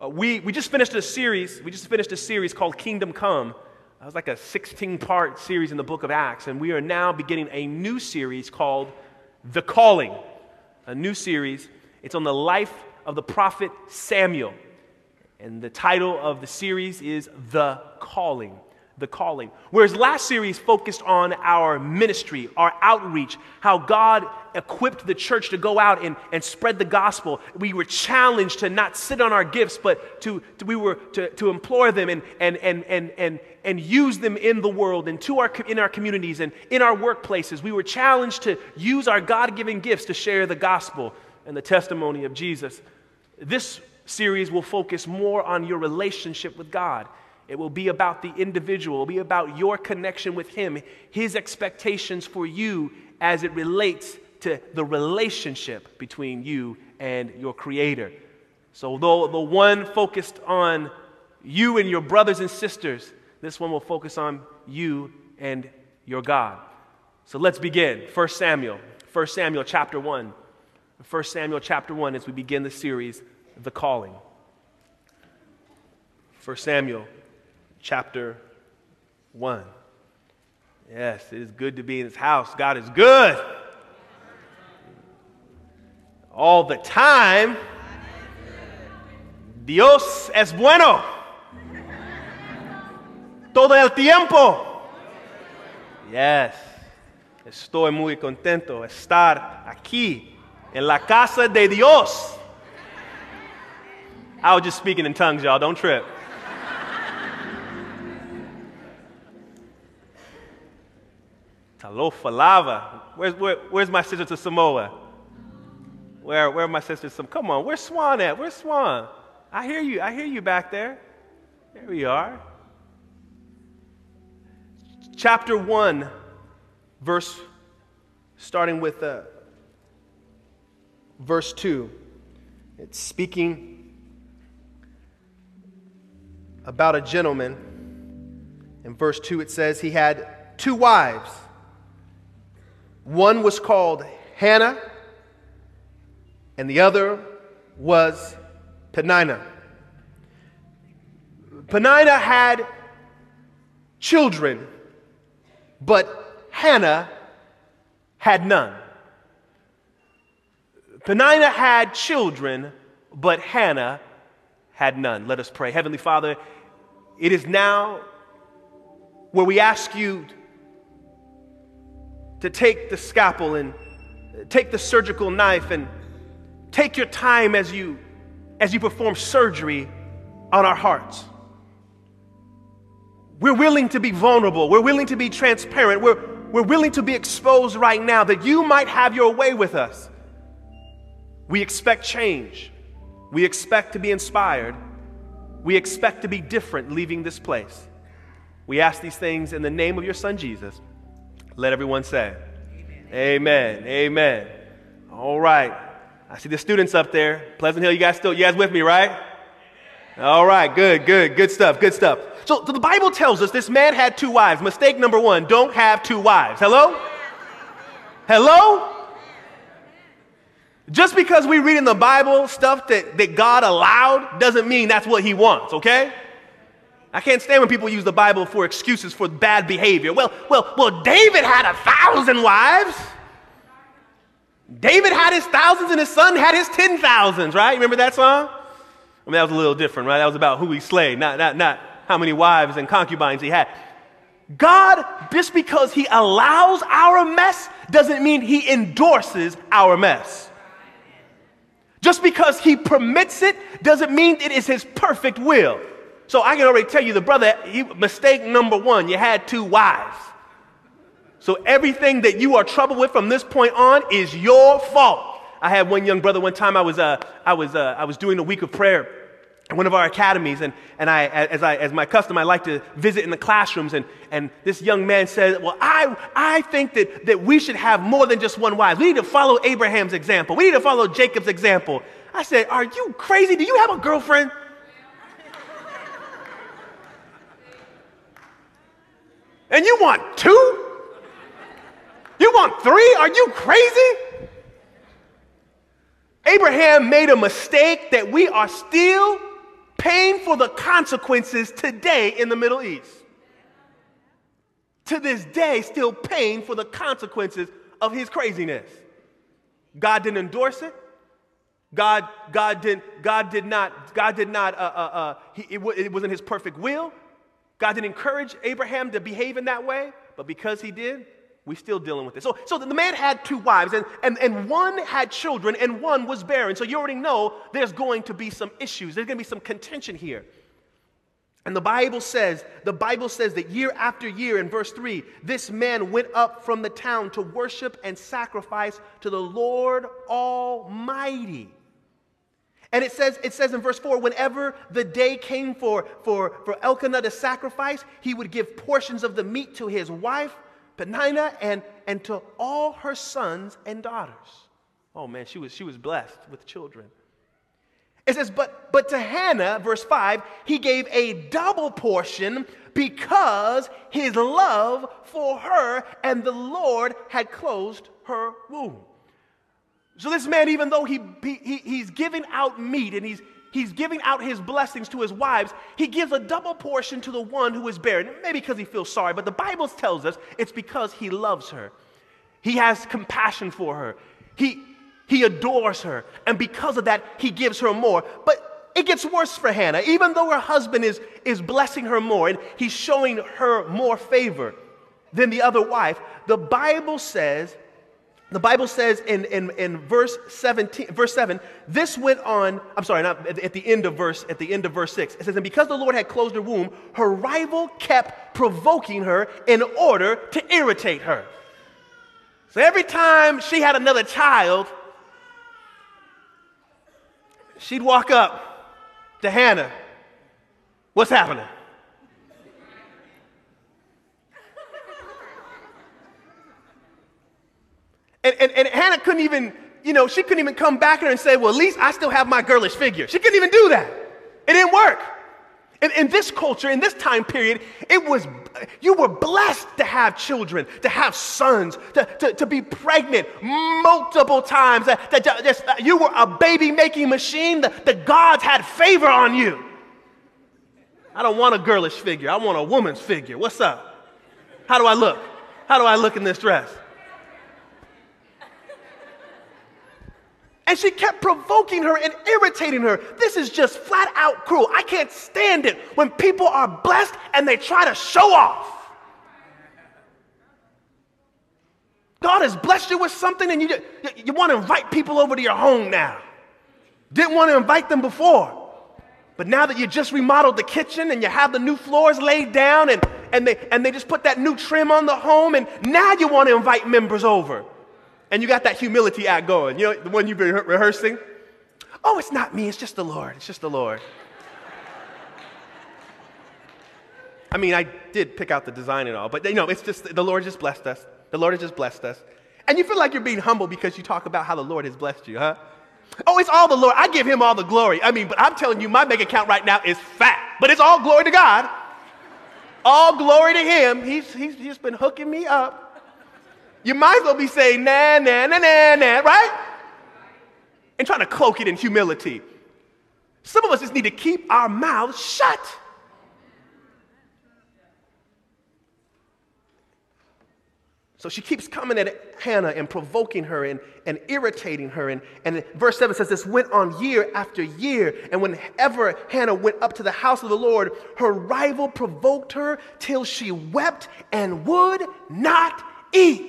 We just finished a series. We just finished a series called Kingdom Come. It was like a 16-part series in the book of Acts, and we are now beginning a new series called The Calling. A new series. It's on the life of the prophet Samuel, and the title of the series is The Calling. The Calling. Whereas last series focused on our ministry, our outreach, how God equipped the church to go out and spread the gospel. We were challenged to not sit on our gifts, but to employ them and use them in the world and in our communities and in our workplaces. We were challenged to use our God-given gifts to share the gospel and the testimony of Jesus. This series will focus more on your relationship with God. It will be about the individual. It will be about your connection with Him, His expectations for you as it relates to the relationship between you and your Creator. So though the one focused on you and your brothers and sisters, this one will focus on you and your God. So let's begin. 1 Samuel chapter 1. 1 Samuel chapter 1 as we begin the series, The Calling. 1 Samuel chapter 1. Yes, it is good to be in His house. God is good. All the time. Dios es bueno. Todo el tiempo. Yes. Estoy muy contento de estar aquí en la casa de Dios. I was just speaking in tongues, y'all. Don't trip. Talofa lava. Where's my sister to Samoa? Where are my sisters? Come on, where's Swan at? Where's Swan? I hear you back there. There we are. Chapter 1, starting with verse 2. It's speaking about a gentleman. In verse 2 it says he had 2 wives. One was called Hannah, and the other was Peninnah. Peninnah had children, but Hannah had none. Peninnah had children, but Hannah had none. Let us pray. Heavenly Father, it is now where we ask you to take the scalpel and take the surgical knife and take your time as you perform surgery on our hearts. We're willing to be vulnerable. We're willing to be transparent. We're willing to be exposed right now that you might have your way with us. We expect change. We expect to be inspired. We expect to be different leaving this place. We ask these things in the name of your Son, Jesus. Let everyone say, Amen. Amen. All right. I see the students up there. Pleasant Hill, you guys with me, right? All right. Good stuff. So the Bible tells us this man had 2 wives. Mistake number 1, don't have 2 wives. Hello? Just because we read in the Bible stuff that God allowed doesn't mean that's what He wants, okay? I can't stand when people use the Bible for excuses for bad behavior. Well, David had 1,000 wives. David had his thousands and his son had his 10,000s, right? Remember that song? I mean, that was a little different, right? That was about who he slayed, not how many wives and concubines he had. God, just because He allows our mess, doesn't mean He endorses our mess. Just because He permits it, doesn't mean it is His perfect will. So I can already tell you, mistake number 1, you had 2 wives. So everything that you are troubled with from this point on is your fault. I had one young brother one time. I was doing a week of prayer at one of our academies, and as my custom, I like to visit in the classrooms. And this young man said, "Well, I think that we should have more than just 1 wife. We need to follow Abraham's example. We need to follow Jacob's example." I said, "Are you crazy? Do you have a girlfriend?" And you want 2? You want 3? Are you crazy? Abraham made a mistake that we are still paying for the consequences today in the Middle East. To this day, still paying for the consequences of his craziness. God didn't endorse it. It wasn't his perfect will. God didn't encourage Abraham to behave in that way, but because he did, we're still dealing with it. So the man had 2 wives, and one had children, and one was barren. So you already know there's going to be some issues. There's going to be some contention here. And the Bible says that year after year, in verse 3, this man went up from the town to worship and sacrifice to the Lord Almighty. And it says in verse 4, whenever the day came for Elkanah to sacrifice, he would give portions of the meat to his wife, Peninnah, and to all her sons and daughters. Oh man, she was blessed with children. It says, but to Hannah, verse 5, he gave a double portion because his love for her and the Lord had closed her womb. So this man, even though he's giving out meat and he's giving out his blessings to his wives, he gives a double portion to the one who is barren. Maybe because he feels sorry, but the Bible tells us it's because he loves her. He has compassion for her. He adores her, and because of that, he gives her more. But it gets worse for Hannah. Even though her husband is blessing her more, and he's showing her more favor than the other wife, the Bible says in verse 7, this went on, I'm sorry, not at the end of verse 6. It says, and because the Lord had closed her womb, her rival kept provoking her in order to irritate her. So every time she had another child, she'd walk up to Hannah. What's happening? And Hannah couldn't even, she couldn't even come back here and say, well, at least I still have my girlish figure. She couldn't even do that. It didn't work. In this culture, in this time period, you were blessed to have children, to have sons, to be pregnant multiple times. You were a baby-making machine. The gods had favor on you. I don't want a girlish figure. I want a woman's figure. What's up? How do I look? How do I look in this dress? And she kept provoking her and irritating her. This is just flat out cruel. I can't stand it when people are blessed and they try to show off. God has blessed you with something and you want to invite people over to your home now. Didn't want to invite them before. But now that you just remodeled the kitchen and you have the new floors laid down and they just put that new trim on the home, and now you want to invite members over. And you got that humility act going. The one you've been rehearsing. Oh, it's not me. It's just the Lord. It's just the Lord. I mean, I did pick out the design and all, but it's just the Lord just blessed us. The Lord has just blessed us. And you feel like you're being humble because you talk about how the Lord has blessed you, huh? Oh, it's all the Lord. I give him all the glory. I mean, but I'm telling you, my bank account right now is fat. But it's all glory to God. All glory to him. He's just been hooking me up. You might as well be saying, nah, nah, nah, nah, nah, right? And trying to cloak it in humility. Some of us just need to keep our mouths shut. So she keeps coming at Hannah and provoking her and irritating her. And verse 7 says this went on year after year. And whenever Hannah went up to the house of the Lord, her rival provoked her till she wept and would not eat.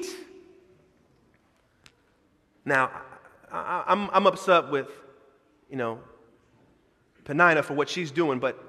Now, I'm upset with, Peninnah for what she's doing, but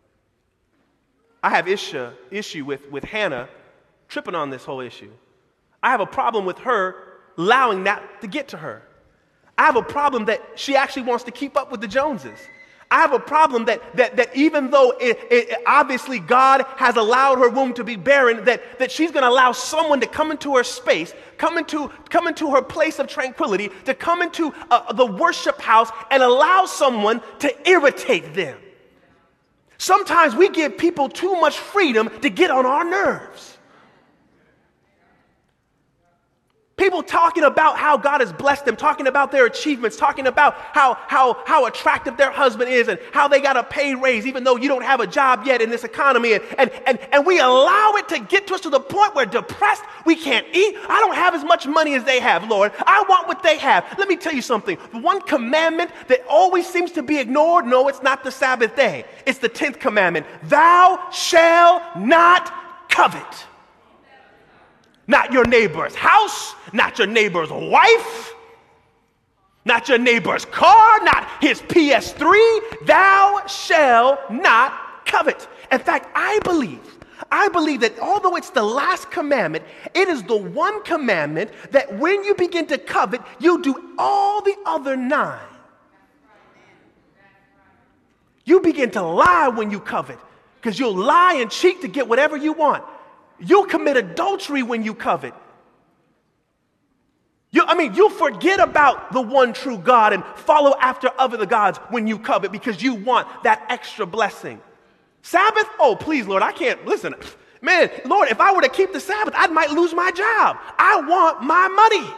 I have issue with Hannah tripping on this whole issue. I have a problem with her allowing that to get to her. I have a problem that she actually wants to keep up with the Joneses. I have a problem that even though obviously God has allowed her womb to be barren, that she's going to allow someone to come into her space, come into her place of tranquility, to come into the worship house and allow someone to irritate them. Sometimes we give people too much freedom to get on our nerves. People talking about how God has blessed them, talking about their achievements, talking about how attractive their husband is and how they got a pay raise even though you don't have a job yet in this economy. And we allow it to get to us to the point where depressed, we can't eat. I don't have as much money as they have, Lord. I want what they have. Let me tell you something. The one commandment that always seems to be ignored, no, it's not the Sabbath day. It's the 10th commandment. Thou shalt not covet. Not your neighbor's house, not your neighbor's wife, not your neighbor's car, not his PS3. Thou shalt not covet. In fact, I believe that although it's the last commandment, it is the one commandment that when you begin to covet, you do all the other 9. You begin to lie when you covet, because you'll lie and cheat to get whatever you want. You'll commit adultery when you covet. You'll forget about the one true God and follow after other gods when you covet because you want that extra blessing. Sabbath? Oh, please, Lord, I can't. Listen, man, Lord, if I were to keep the Sabbath, I might lose my job. I want my money.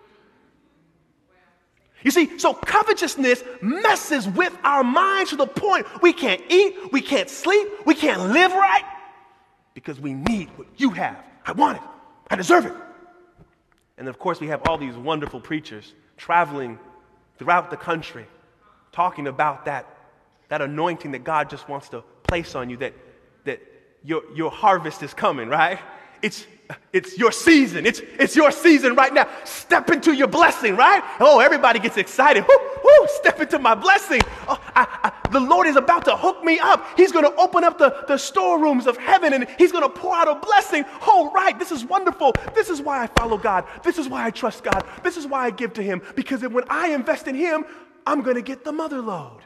You see, so covetousness messes with our minds to the point we can't eat, we can't sleep, we can't live right. Because we need what you have. I want it. I deserve it. And of course, we have all these wonderful preachers traveling throughout the country talking about that anointing that God just wants to place on you, that your harvest is coming, right? It's your season. It's your season right now. Step into your blessing, right? Oh, everybody gets excited. Woo, woo, step into my blessing. Oh, the Lord is about to hook me up. He's going to open up the storerooms of heaven and he's going to pour out a blessing. Oh, right. This is wonderful. This is why I follow God. This is why I trust God. This is why I give to him. Because when I invest in him, I'm going to get the mother load.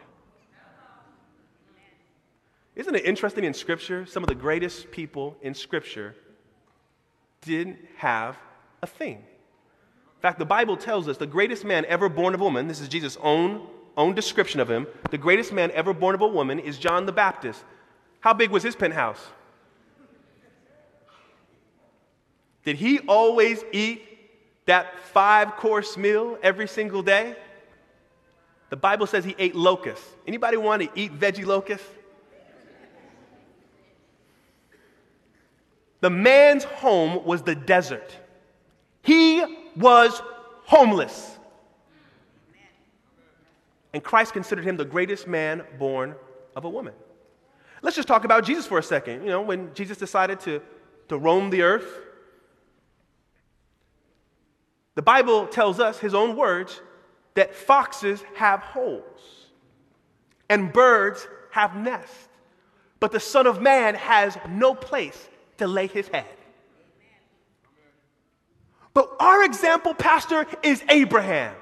Isn't it interesting in Scripture, some of the greatest people in Scripture didn't have a thing. In fact, the Bible tells us the greatest man ever born of a woman, this is Jesus' own description of him, the greatest man ever born of a woman is John the Baptist. How big was his penthouse? Did he always eat that 5-course meal every single day? The Bible says he ate locusts. Anybody want to eat veggie locusts? The man's home was the desert. He was homeless. And Christ considered him the greatest man born of a woman. Let's just talk about Jesus for a second. When Jesus decided to roam the earth, the Bible tells us, his own words, that foxes have holes and birds have nests, but the Son of Man has no place to lay his head. But our example, Pastor, is Abraham.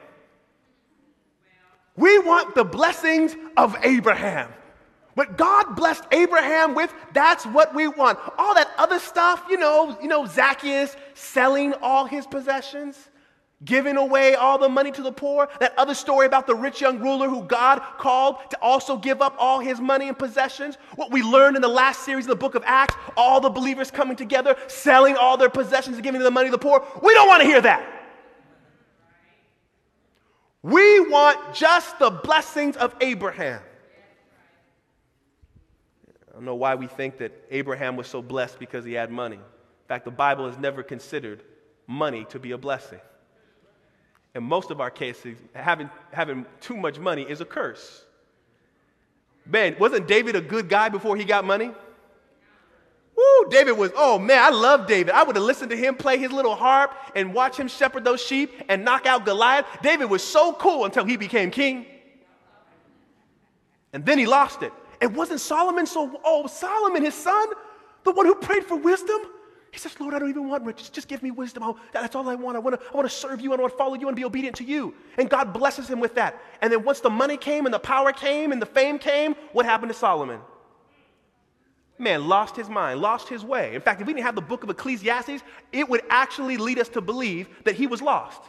We want the blessings of Abraham. What God blessed Abraham with, that's what we want. All that other stuff, Zacchaeus selling all his possessions, giving away all the money to the poor. That other story about the rich young ruler who God called to also give up all his money and possessions. What we learned in the last series of the book of Acts, all the believers coming together, selling all their possessions and giving the money to the poor. We don't want to hear that. We want just the blessings of Abraham. I don't know why we think that Abraham was so blessed because he had money. In fact, the Bible has never considered money to be a blessing. In most of our cases, having too much money is a curse. Man, wasn't David a good guy before he got money? Woo, David was, oh man, I love David. I would have listened to him play his little harp and watch him shepherd those sheep and knock out Goliath. David was so cool until he became king. And then he lost it. And wasn't Solomon Solomon, his son, the one who prayed for wisdom? He says, Lord, I don't even want riches. Just give me wisdom. That's all I want. I want to serve you. I want to follow you and be obedient to you. And God blesses him with that. And then once the money came and the power came and the fame came, what happened to Solomon? Man, lost his mind, lost his way. In fact, if we didn't have the book of Ecclesiastes, it would actually lead us to believe that he was lost.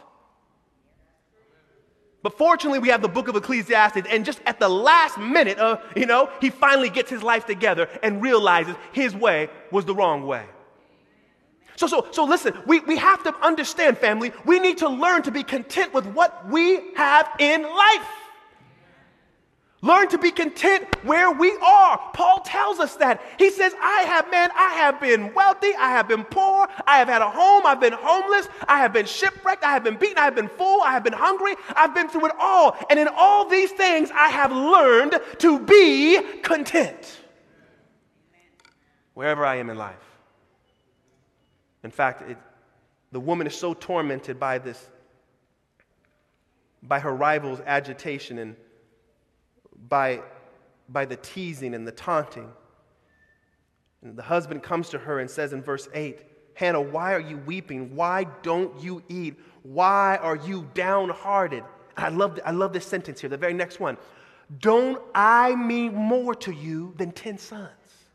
But fortunately, we have the book of Ecclesiastes, and just at the last minute, he finally gets his life together and realizes his way was the wrong way. So listen, we have to understand, family, we need to learn to be content with what we have in life. Learn to be content where we are. Paul tells us that. He says, I have been wealthy, I have been poor, I have had a home, I've been homeless, I have been shipwrecked, I have been beaten, I have been full, I have been hungry, I've been through it all. And in all these things, I have learned to be content. Wherever I am in life. In fact, the woman is so tormented by her rival's agitation and by the teasing and the taunting. And the husband comes to her and says in verse 8, Hannah, why are you weeping? Why don't you eat? Why are you downhearted? I love this sentence here, the very next one. Don't I mean more to you than 10 sons?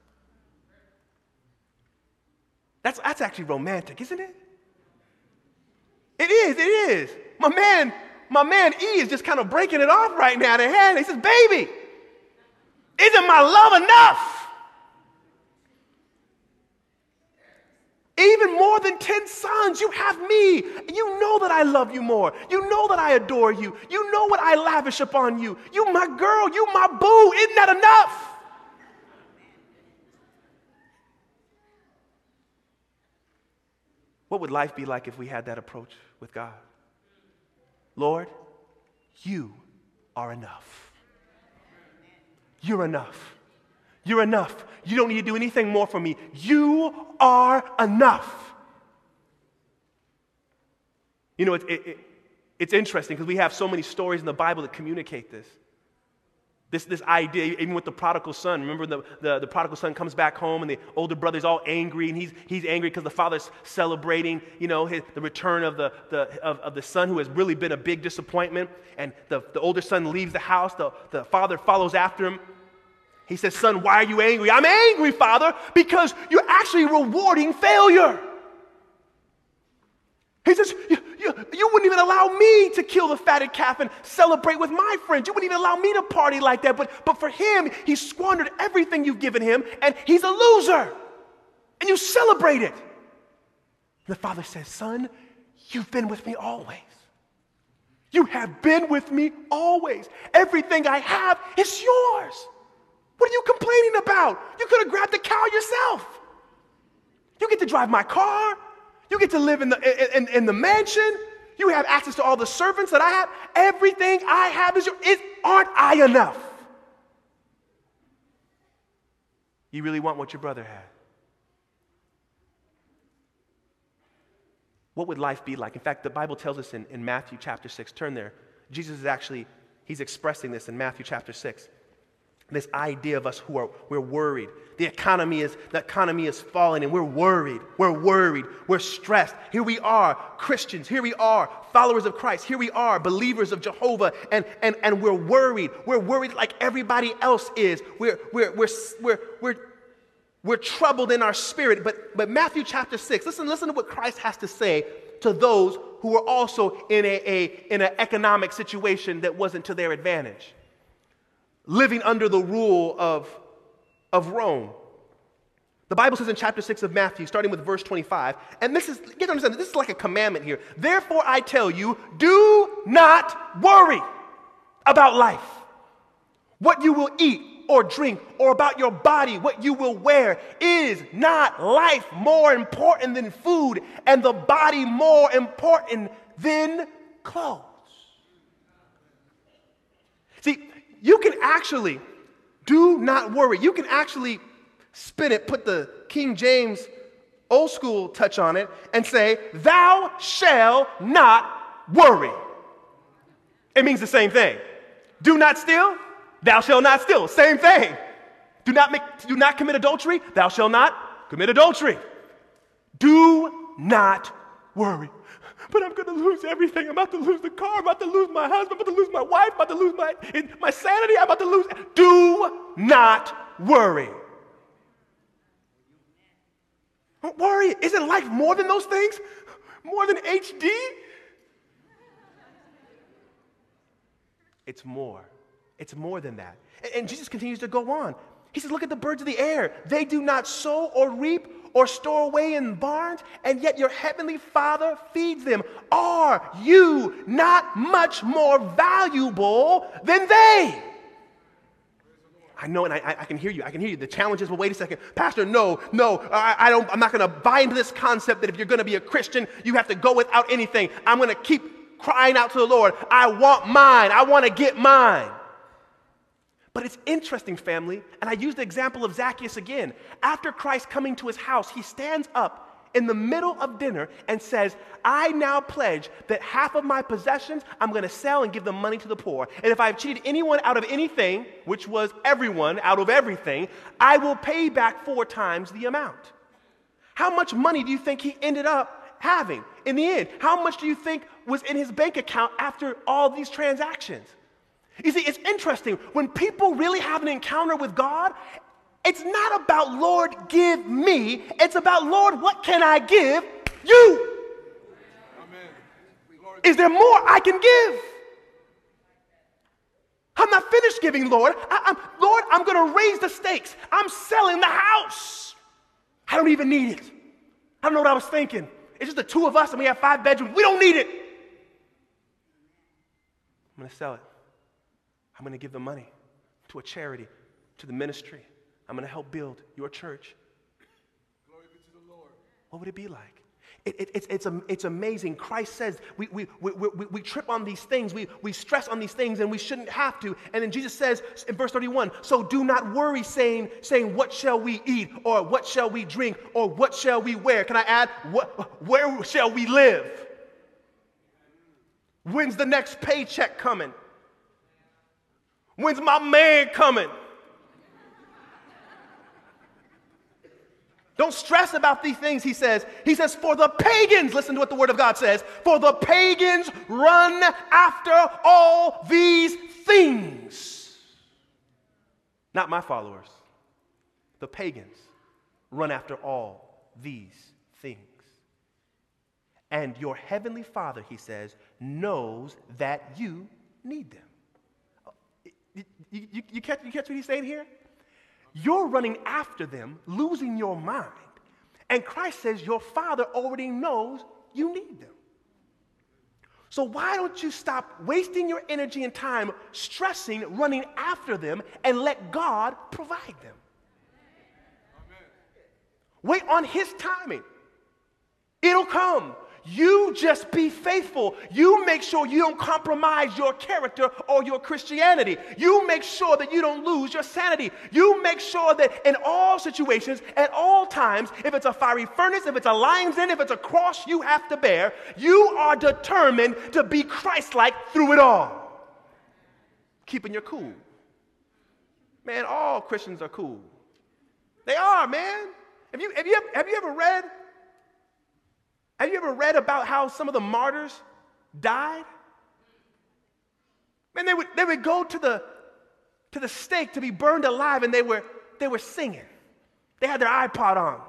That's actually romantic, isn't it? It is. My man E is just kind of breaking it off right now to Hannah. He says, baby, isn't my love enough? Even more than 10 sons, you have me. You know that I love you more. You know that I adore you. You know what I lavish upon you. You my girl, you my boo. Isn't that enough? What would life be like if we had that approach with God? Lord, you are enough. You're enough. You're enough. You don't need to do anything more for me. You are enough. You know, it's interesting because we have so many stories in the Bible that communicate this. This idea, even with the prodigal son. Remember the prodigal son comes back home and the older brother's all angry, and he's angry because the father's celebrating, the return of the son who has really been a big disappointment. And the older son leaves the house. The father follows after him. He says, son, why are you angry? I'm angry, father, because you're actually rewarding failure. He says, you wouldn't even allow me to kill the fatted calf and celebrate with my friends. You wouldn't even allow me to party like that. But for him, he squandered everything you've given him, and he's a loser. And you celebrate it. And the father says, son, you've been with me always. You have been with me always. Everything I have is yours. What are you complaining about? You could have grabbed the cow yourself. You get to drive my car. You get to live in the mansion. You have access to all the servants that I have. Everything I have is yours. Aren't I enough? You really want what your brother had? What would life be like? In fact, the Bible tells us in Matthew chapter 6. Turn there. Jesus is he's expressing this in Matthew chapter 6. This idea of us we're worried. The economy is falling and we're worried. We're stressed. Here we are, Christians. Here we are, followers of Christ. Here we are, believers of Jehovah, and we're worried. We're worried like everybody else is. We're troubled in our spirit. But Matthew chapter 6, listen to what Christ has to say to those who were also in an economic situation that wasn't to their advantage. Living under the rule of Rome. The Bible says in chapter 6 of Matthew, starting with verse 25, and you have to understand, this is like a commandment here. Therefore I tell you, do not worry about life, what you will eat or drink, or about your body, what you will wear. Is not life more important than food, and the body more important than clothes? See, you can actually, do not worry. You can actually spin it, put the King James old school touch on it, and say, thou shall not worry. It means the same thing. Do not steal, thou shalt not steal. Same thing. Do not commit adultery, thou shalt not commit adultery. Do not worry. But I'm going to lose everything. I'm about to lose the car. I'm about to lose my husband. I'm about to lose my wife. I'm about to lose my sanity. I'm about to lose. Do not worry. Don't worry. Isn't life more than those things? More than HD? It's more. It's more than that. And Jesus continues to go on. He says, look at the birds of the air. They do not sow or reap or store away in barns, and yet your heavenly Father feeds them. Are you not much more valuable than they? I know, and I can hear you. I can hear you. The challenge is, well, wait a second. Pastor, no, I'm not going to buy into this concept that if you're going to be a Christian, you have to go without anything. I'm going to keep crying out to the Lord. I want mine. I want to get mine. But it's interesting, family, and I use the example of Zacchaeus again. After Christ coming to his house, he stands up in the middle of dinner and says, I now pledge that half of my possessions I'm going to sell and give the money to the poor. And if I've cheated anyone out of anything, which was everyone out of everything, I will pay back 4 times the amount. How much money do you think he ended up having in the end? How much do you think was in his bank account after all these transactions? You see, it's interesting. When people really have an encounter with God, it's not about, Lord, give me. It's about, Lord, what can I give you? Amen. Is there more I can give? I'm not finished giving, Lord. Lord, I'm going to raise the stakes. I'm selling the house. I don't even need it. I don't know what I was thinking. It's just the 2 of us and we have 5 bedrooms. We don't need it. I'm going to sell it. I'm going to give the money to a charity, to the ministry. I'm going to help build your church. Glory be to the Lord. What would it be like? It's amazing. Christ says we trip on these things. We stress on these things, and we shouldn't have to. And then Jesus says in verse 31, so do not worry saying, what shall we eat? Or what shall we drink? Or what shall we wear? Can I add, where shall we live? When's the next paycheck coming? When's my man coming? Don't stress about these things, he says. He says, for the pagans, listen to what the Word of God says, for the pagans run after all these things. Not my followers. The pagans run after all these things. And your heavenly Father, he says, knows that you need them. You catch what he's saying here? You're running after them, losing your mind. And Christ says your Father already knows you need them. So why don't you stop wasting your energy and time stressing, running after them, and let God provide them? Amen. Wait on His timing. It'll come. You just be faithful. You make sure you don't compromise your character or your Christianity. You make sure that you don't lose your sanity. You make sure that in all situations, at all times, if it's a fiery furnace, if it's a lion's den, if it's a cross you have to bear, you are determined to be Christ-like through it all. Keeping your cool. Man, all Christians are cool. They are, man. Have you ever read? Have you ever read about how some of the martyrs died? Man, they would go to the stake to be burned alive, and they were singing. They had their iPod on.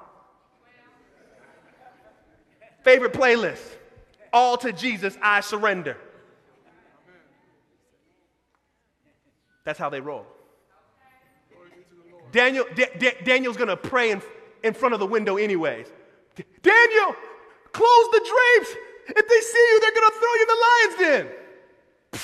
Favorite playlist, All to Jesus I Surrender. That's how they roll. Daniel's going to pray in front of the window anyways. Daniel! Close the drapes. If they see you, they're going to throw you in the lion's den.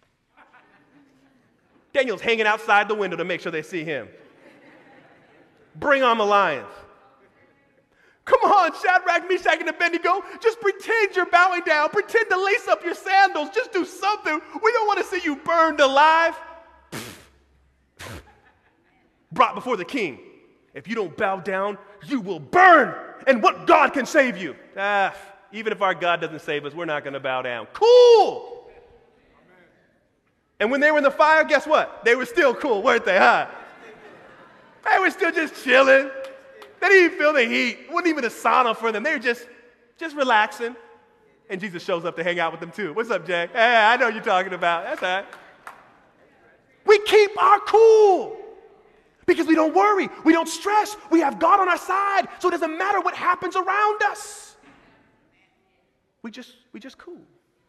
Daniel's hanging outside the window to make sure they see him. Bring on the lions. Come on, Shadrach, Meshach, and Abednego. Just pretend you're bowing down. Pretend to lace up your sandals. Just do something. We don't want to see you burned alive. Brought before the king. If you don't bow down, you will burn. And what God can save you? Even if our God doesn't save us, we're not going to bow down. Cool! Amen. And when they were in the fire, guess what? They were still cool, weren't they, huh? They were still just chilling. They didn't even feel the heat. It wasn't even a sauna for them. They were just relaxing. And Jesus shows up to hang out with them too. What's up, Jay? Hey, I know what you're talking about. That's all right. We keep our cool. Because we don't worry, we don't stress, we have God on our side, so it doesn't matter what happens around us. We just cool.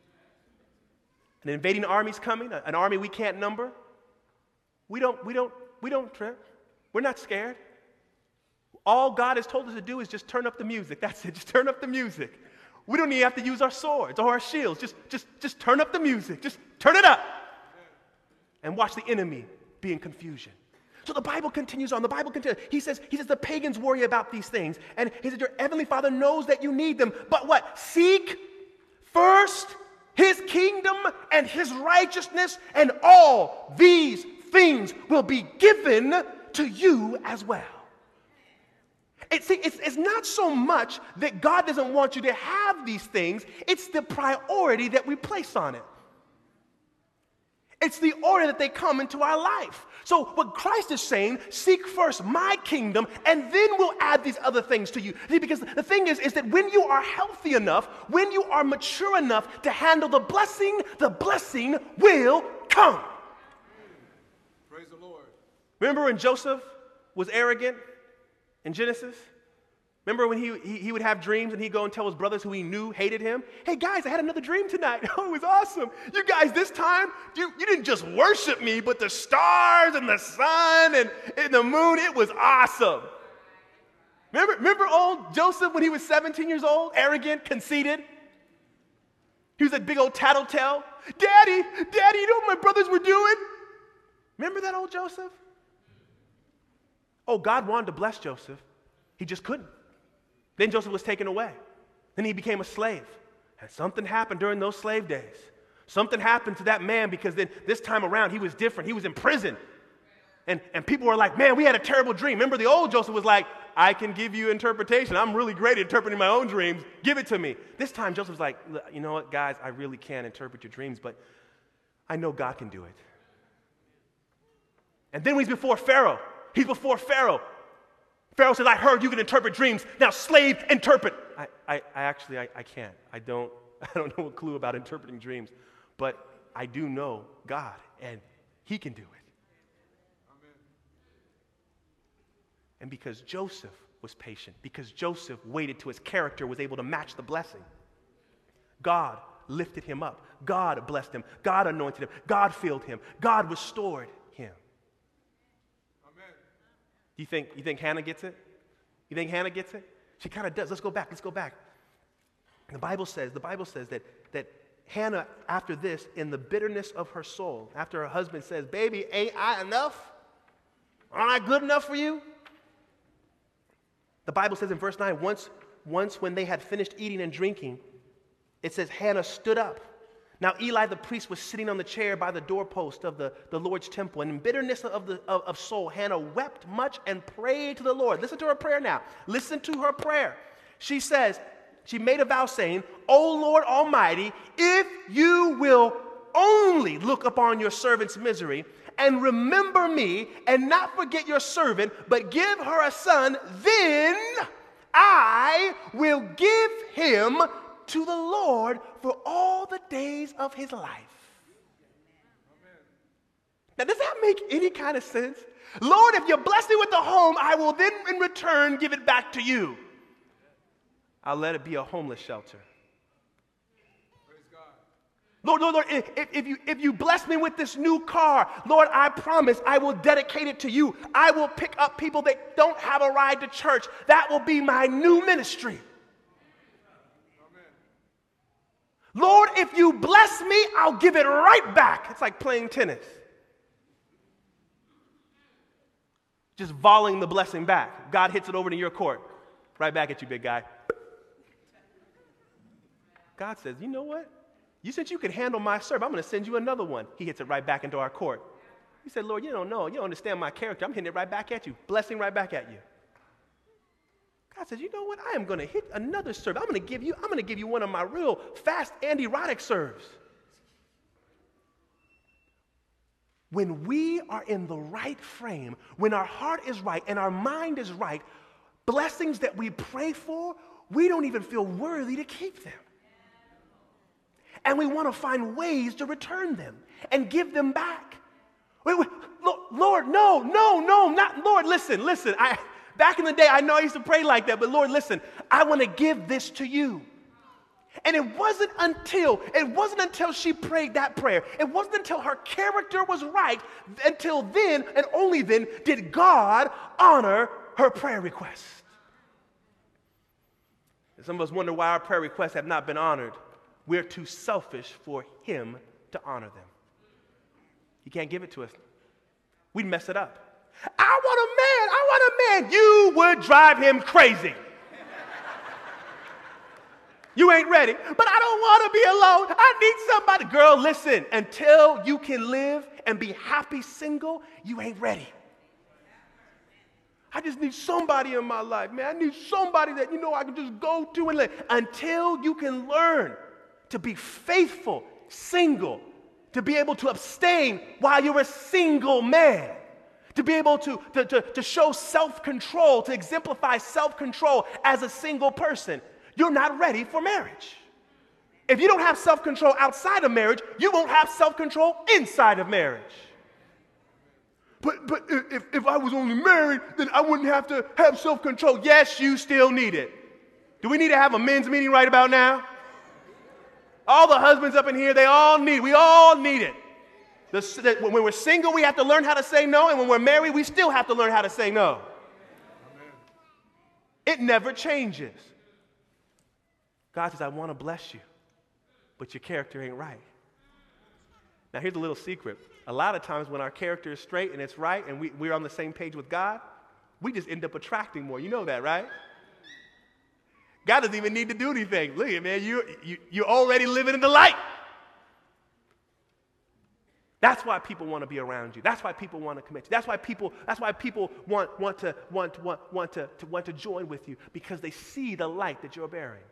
An invading army's coming, an army we can't number. We don't trip. We're not scared. All God has told us to do is just turn up the music. That's it. Just turn up the music. We don't even have to use our swords or our shields. Just turn up the music. Just turn it up. And watch the enemy be in confusion. So the Bible continues on. The Bible continues. He says the pagans worry about these things. And he said, your heavenly Father knows that you need them. But what? Seek first his kingdom and his righteousness, and all these things will be given to you as well. It's not so much that God doesn't want you to have these things. It's the priority that we place on it. It's the order that they come into our life. So what Christ is saying, seek first my kingdom, and then we'll add these other things to you. See, because the thing is that when you are healthy enough, when you are mature enough to handle the blessing will come. Praise the Lord. Remember when Joseph was arrogant in Genesis? Remember when he would have dreams and he'd go and tell his brothers who he knew hated him, hey guys, I had another dream tonight. Oh, it was awesome. You guys, this time, you didn't just worship me, but the stars and the sun and the moon, it was awesome. Remember old Joseph when he was 17 years old, arrogant, conceited? He was a big old tattletale. Daddy, you know what my brothers were doing? Remember that old Joseph? Oh, God wanted to bless Joseph. He just couldn't. Then Joseph was taken away. Then he became a slave. And something happened during those slave days. Something happened to that man because then this time around he was different. He was in prison. And people were like, man, we had a terrible dream. Remember the old Joseph was like, I can give you interpretation. I'm really great at interpreting my own dreams. Give it to me. This time Joseph was like, you know what, guys, I really can't interpret your dreams, but I know God can do it. And then when he's before Pharaoh, Pharaoh says, I heard you can interpret dreams. Now, slave, interpret. I can't. I don't know a clue about interpreting dreams. But I do know God, and he can do it. Amen. And because Joseph was patient, because Joseph waited till his character was able to match the blessing, God lifted him up. God blessed him. God anointed him. God filled him. God restored him. You think Hannah gets it? You think Hannah gets it? She kind of does. Let's go back. The Bible says that Hannah, after this, in the bitterness of her soul, after her husband says, baby, ain't I enough? Aren't I good enough for you? The Bible says in verse 9, once when they had finished eating and drinking, it says Hannah stood up. Now Eli the priest was sitting on the chair by the doorpost of the Lord's temple, and in bitterness of soul, Hannah wept much and prayed to the Lord. Listen to her prayer now. Listen to her prayer. She made a vow saying, O Lord Almighty, if you will only look upon your servant's misery and remember me and not forget your servant, but give her a son, then I will give him to the Lord for all the days of his life. Amen. Now, does that make any kind of sense? Lord, if you bless me with a home, I will then in return give it back to you. I'll let it be a homeless shelter. Praise God. Lord, if you bless me with this new car, Lord, I promise I will dedicate it to you. I will pick up people that don't have a ride to church. That will be my new ministry. Lord, if you bless me, I'll give it right back. It's like playing tennis. Just volleying the blessing back. God hits it over to your court. Right back at you, big guy. God says, you know what? Since you can handle my servant, I'm going to send you another one. He hits it right back into our court. He said, Lord, you don't know. You don't understand my character. I'm hitting it right back at you. Blessing right back at you. God says, you know what? I am going to hit another serve. I'm going to give you one of my real fast and erotic serves. When we are in the right frame, when our heart is right and our mind is right, blessings that we pray for, we don't even feel worthy to keep them. And we want to find ways to return them and give them back. Lord, no, not Lord. Listen. Back in the day, I know I used to pray like that, but Lord, listen, I want to give this to you. And it wasn't until she prayed that prayer, it wasn't until her character was right, until then and only then did God honor her prayer request. And some of us wonder why our prayer requests have not been honored. We're too selfish for him to honor them. He can't give it to us. We'd mess it up. I want a man. You would drive him crazy. You ain't ready, but I don't want to be alone. I need somebody. Girl, listen, until you can live and be happy single, you ain't ready. I just need somebody in my life, man. I need somebody that, I can just go to and live. Until you can learn to be faithful, single, to be able to abstain while you're a single man, to be able to show self-control, to exemplify self-control as a single person, you're not ready for marriage. If you don't have self-control outside of marriage, you won't have self-control inside of marriage. But if I was only married, then I wouldn't have to have self-control. Yes, you still need it. Do we need to have a men's meeting right about now? All the husbands up in here, we all need it. When we're single, we have to learn how to say no, and when we're married, we still have to learn how to say no. Amen. It never changes. God says, I want to bless you, but your character ain't right. Now, here's a little secret. A lot of times when our character is straight and it's right and we're on the same page with God, we just end up attracting more. You know that, right? God doesn't even need to do anything. Look at man, you're already living in the light. That's why people want to be around you. That's why people want to commit to you. That's why people want to join with you, because they see the light that you're bearing.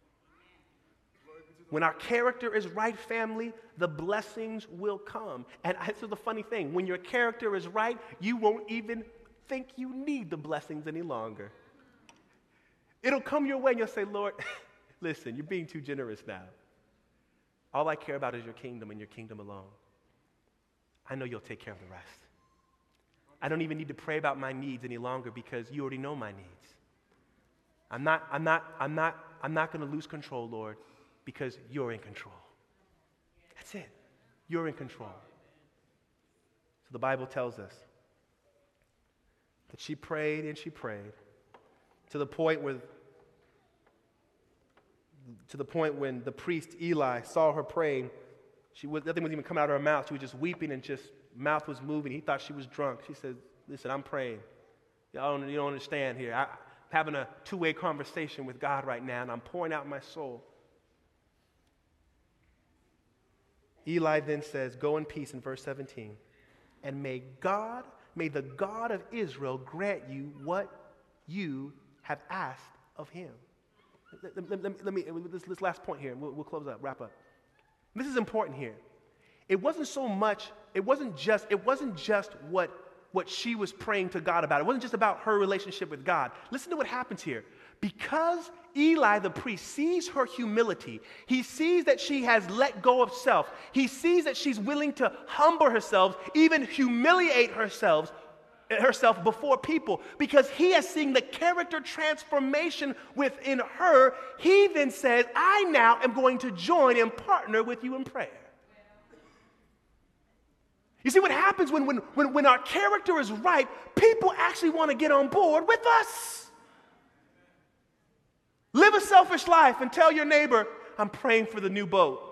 When our character is right, family, the blessings will come. And this is the funny thing. When your character is right, you won't even think you need the blessings any longer. It'll come your way and you'll say, Lord, listen, you're being too generous now. All I care about is your kingdom and your kingdom alone. I know you'll take care of the rest. I don't even need to pray about my needs any longer because you already know my needs. I'm not going to lose control, Lord, because you're in control. That's it. You're in control. So the Bible tells us that she prayed and she prayed to the point when the priest Eli saw her praying, nothing was even coming out of her mouth. She was just weeping and just mouth was moving. He thought she was drunk. She said, listen, I'm praying. You don't understand here. I'm having a two-way conversation with God right now, and I'm pouring out my soul. Eli then says, go in peace in verse 17, and may the God of Israel grant you what you have asked of him. Let me, this last point here, and we'll close up, wrap up. This is important here. It wasn't just what she was praying to God about. It wasn't just about her relationship with God. Listen to what happens here. Because Eli the priest sees her humility, he sees that she has let go of self. He sees that she's willing to humble herself, even humiliate herself before people, because he has seen the character transformation within her. He then says, I now am going to join and partner with you in prayer. You see what happens when our character is right, people actually want to get on board with us. Live a selfish life and tell your neighbor, I'm praying for the new boat.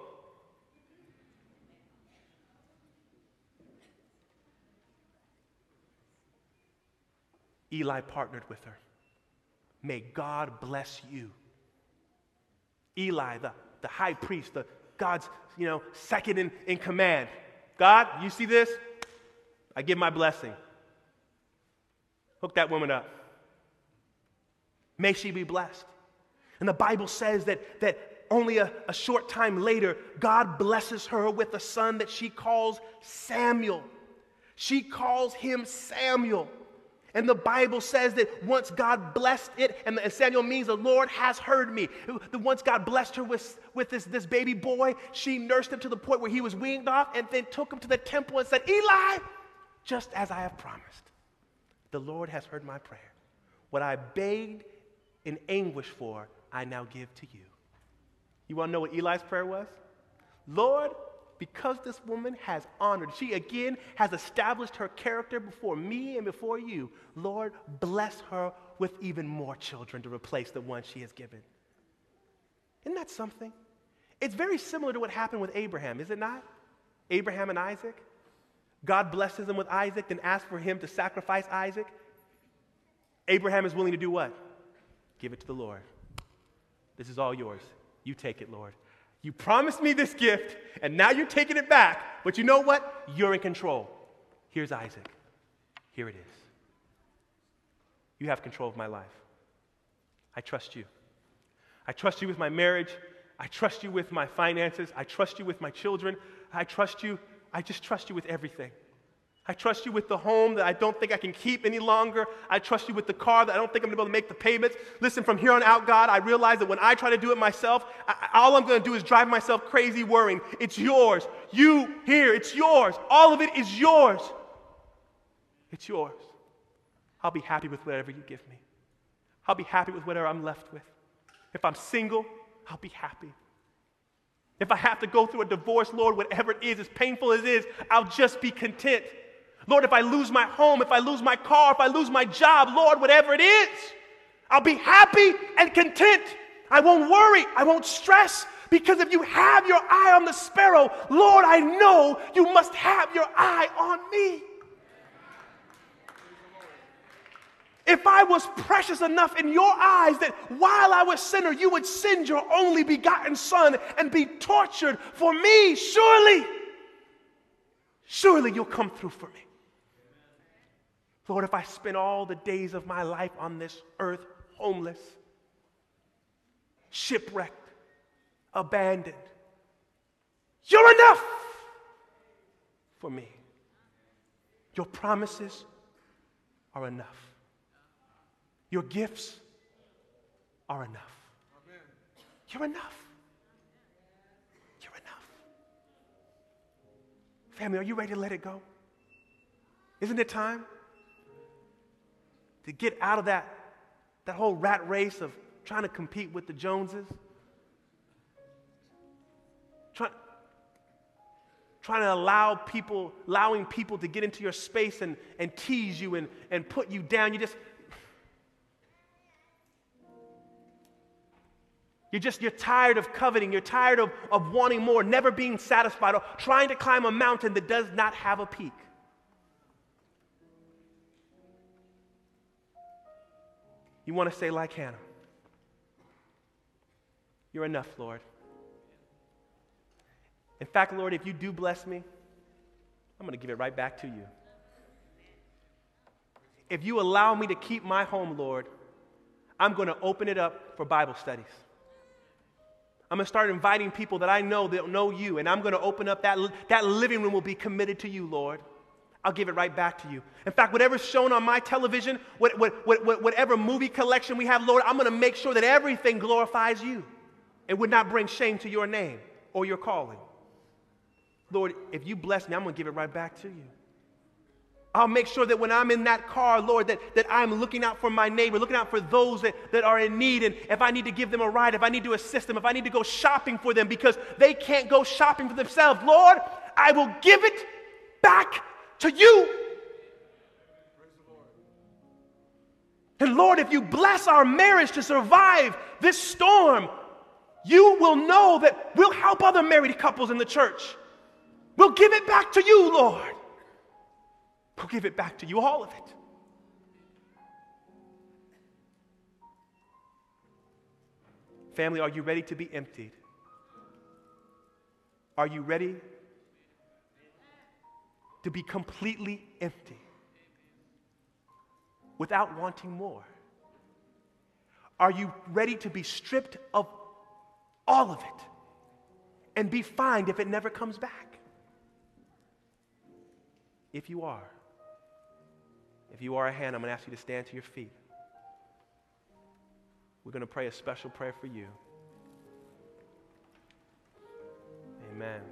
Eli partnered with her. May God bless you. Eli, the high priest, God's second in command. God, you see this? I give my blessing. Hook that woman up. May she be blessed. And the Bible says that only a short time later, God blesses her with a son that she calls Samuel. She calls him Samuel. And the Bible says that once God blessed it, and Samuel means the Lord has heard me. Once God blessed her with this baby boy, she nursed him to the point where he was weaned off and then took him to the temple and said, Eli, just as I have promised, the Lord has heard my prayer. What I begged in anguish for, I now give to you. You want to know what Eli's prayer was? Lord, because this woman has honored, she again has established her character before me and before you, Lord, bless her with even more children to replace the one she has given. Isn't that something? It's very similar to what happened with Abraham, is it not? Abraham and Isaac. God blesses him with Isaac, then asks for him to sacrifice Isaac. Abraham is willing to do what? Give it to the Lord. This is all yours. You take it, Lord. You promised me this gift, and now you're taking it back. But you know what? You're in control. Here's Isaac. Here it is. You have control of my life. I trust you. I trust you with my marriage. I trust you with my finances. I trust you with my children. I trust you. I just trust you with everything. I trust you with the home that I don't think I can keep any longer. I trust you with the car that I don't think I'm going to be able to make the payments. Listen, from here on out, God, I realize that when I try to do it myself, all I'm going to do is drive myself crazy worrying. It's yours. You here, it's yours. All of it is yours. It's yours. I'll be happy with whatever you give me. I'll be happy with whatever I'm left with. If I'm single, I'll be happy. If I have to go through a divorce, Lord, whatever it is, as painful as it is, I'll just be content. Lord, if I lose my home, if I lose my car, if I lose my job, Lord, whatever it is, I'll be happy and content. I won't worry. I won't stress. Because if you have your eye on the sparrow, Lord, I know you must have your eye on me. If I was precious enough in your eyes that while I was a sinner, you would send your only begotten Son and be tortured for me, surely you'll come through for me. Lord, if I spend all the days of my life on this earth homeless, shipwrecked, abandoned, you're enough for me. Your promises are enough. Your gifts are enough. Amen. You're enough. You're enough. Family, are you ready to let it go? Isn't it time to get out of that whole rat race of trying to compete with the Joneses? Trying to allowing people to get into your space and tease you and put you down. You're tired of coveting. You're tired of wanting more, never being satisfied, or trying to climb a mountain that does not have a peak. You want to say like Hannah, you're enough, Lord. In fact, Lord, if you do bless me, I'm going to give it right back to you. If you allow me to keep my home, Lord, I'm going to open it up for Bible studies. I'm going to start inviting people that I know that don't know you, and I'm going to open up that living room will be committed to you, Lord. I'll give it right back to you. In fact, whatever's shown on my television, whatever movie collection we have, Lord, I'm going to make sure that everything glorifies you and would not bring shame to your name or your calling. Lord, if you bless me, I'm going to give it right back to you. I'll make sure that when I'm in that car, Lord, that I'm looking out for my neighbor, looking out for those that are in need. And if I need to give them a ride, if I need to assist them, if I need to go shopping for them because they can't go shopping for themselves, Lord, I will give it back to you. Praise the Lord. And Lord, if you bless our marriage to survive this storm, you will know that we'll help other married couples in the church. We'll give it back to you, Lord. We'll give it back to you, all of it. Family, are you ready to be emptied? Are you ready to be completely empty without wanting more? Are you ready to be stripped of all of it and be fined if it never comes back? If you are a Hannah, I'm going to ask you to stand to your feet. We're going to pray a special prayer for you. Amen.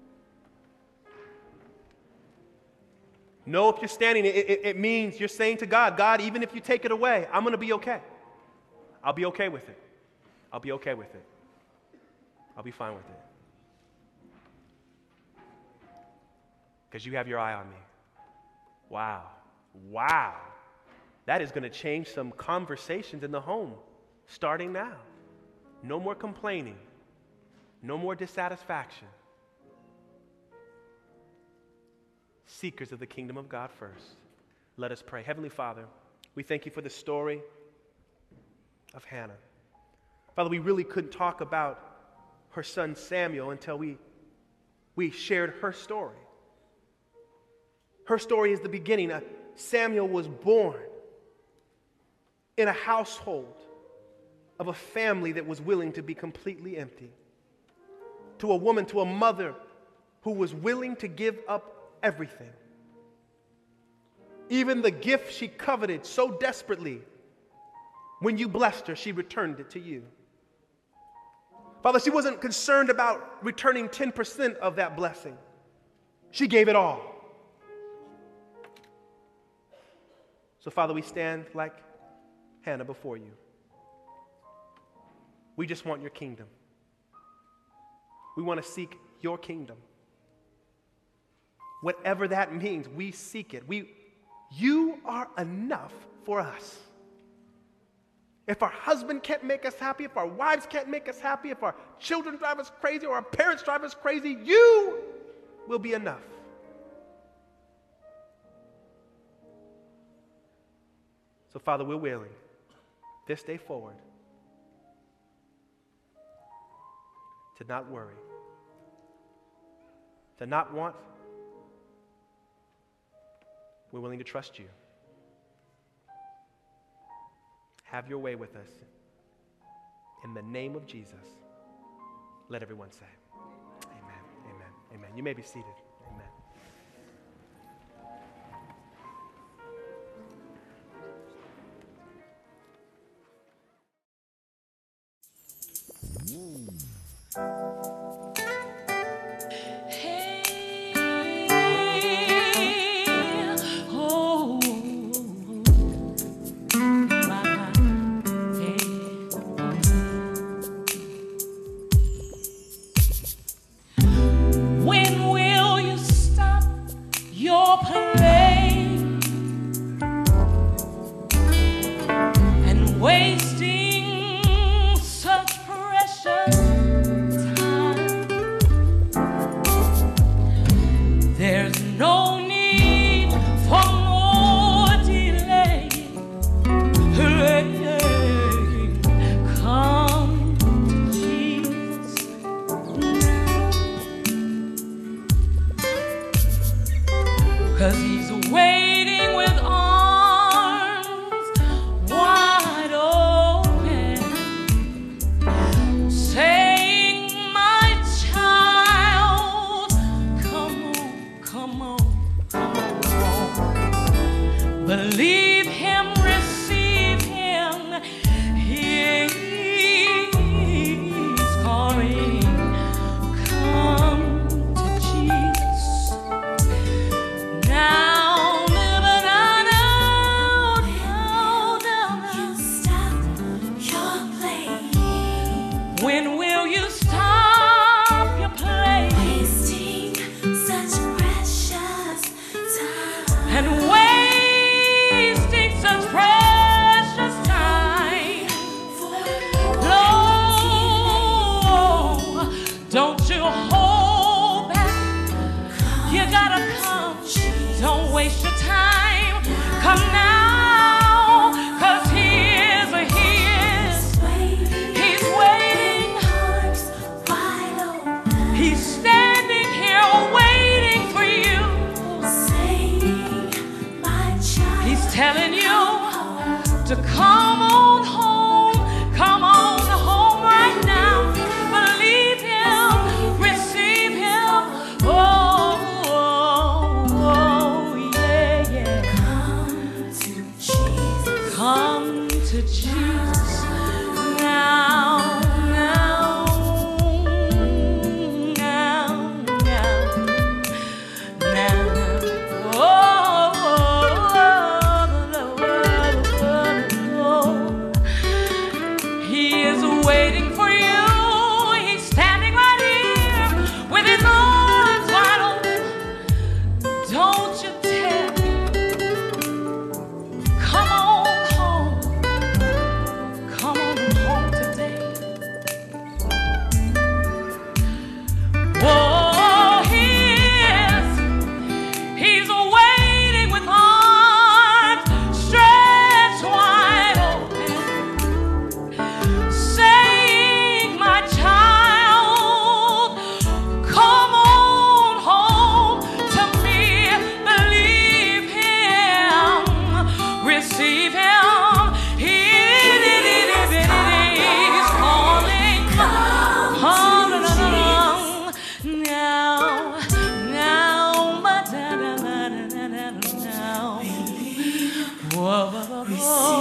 No, if you're standing, it means you're saying to God, God, even if you take it away, I'm going to be okay. I'll be okay with it. I'll be okay with it. I'll be fine with it. because you have your eye on me. Wow. Wow. That is going to change some conversations in the home starting now. No more complaining. No more dissatisfaction. Seekers of the kingdom of God first. Let us pray. Heavenly Father, we thank you for the story of Hannah. Father, we really couldn't talk about her son Samuel until we shared her story. Her story is the beginning. Samuel was born in a household of a family that was willing to be completely empty. To a woman, to a mother who was willing to give up everything. Even the gift she coveted so desperately, when you blessed her, she returned it to you. Father, she wasn't concerned about returning 10% of that blessing. She gave it all. So, Father, we stand like Hannah before you. We just want your kingdom. We want to seek your kingdom. Whatever that means, we seek it. You are enough for us. If our husband can't make us happy, if our wives can't make us happy, if our children drive us crazy or our parents drive us crazy, you will be enough. So, Father, we're willing this day forward to not worry, to not want. We're willing to trust you. Have your way with us. In the name of Jesus, let everyone say, amen, amen, amen. You may be seated. Amen.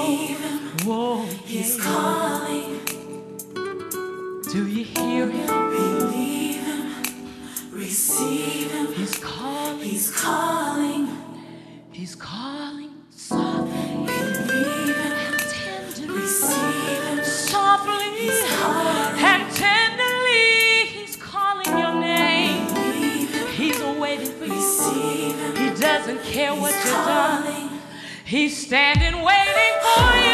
Whoa, He's calling. Do you hear Him? Believe Him. Receive Him. He's calling. He's calling. He's calling softly. Believe Him. And tenderly. Receive Him. Softly. He's calling. And tenderly. He's calling your name. Believe Him. He's waiting for you. Receive Him. He doesn't care what you've done. He's standing waiting for you.